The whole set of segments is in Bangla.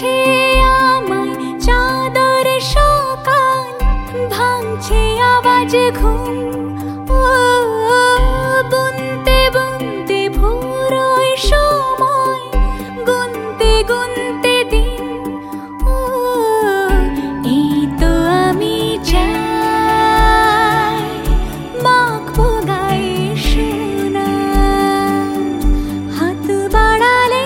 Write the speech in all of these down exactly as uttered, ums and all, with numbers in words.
ঘিরেছে আমায় চাদর সকাল, ভাঙছে আওয়াজ ঘুম। ও বুনতে বুনতে ভোর ওই সময়, গুনতে গুনতে দিন। ও এই তো আমি চাই মাখবো গায়ে সোনা, হাত বাড়ালে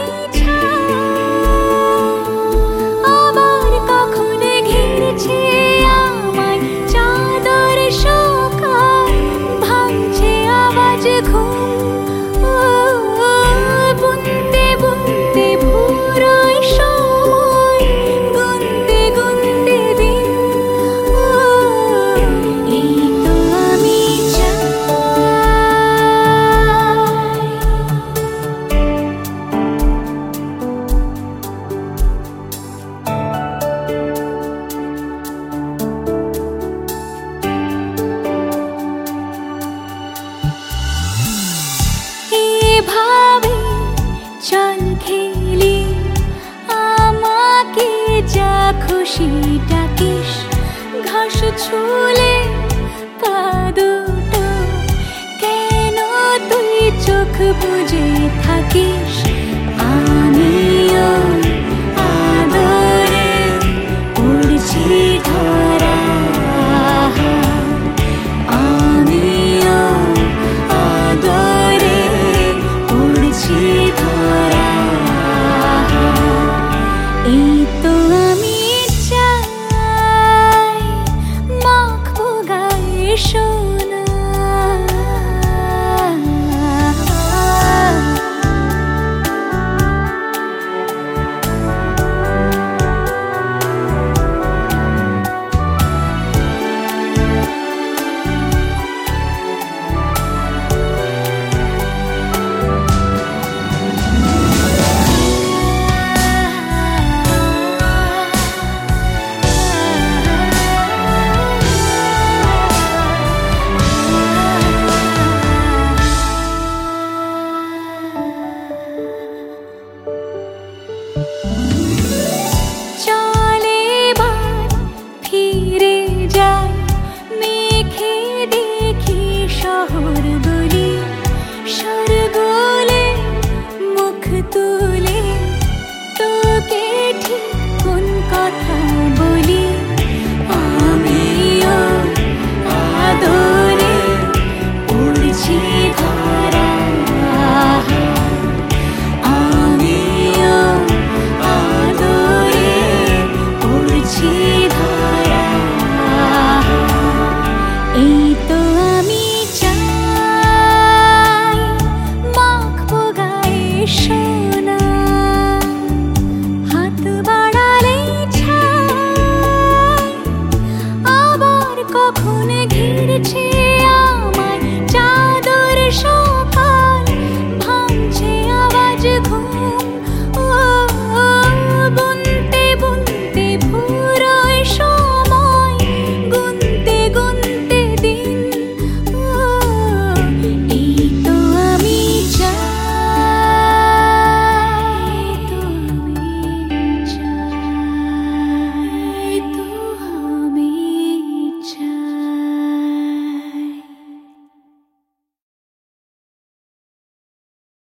আবার কখন ঘিরেছে আমায় চাদর সকাল, ভাঙছে আওয়াজ ঘুম। ও বুনতে বুনতে ভোর ওই সময়, গুনতে গুনতে দিন। ও এই তো আমি চাই। এভাবে চল খেলি, আমাকে যা খুশি ডাকিস। ঘাস ছুলে পা দুটো, কেন তুই চোখ বুজে থাকিস?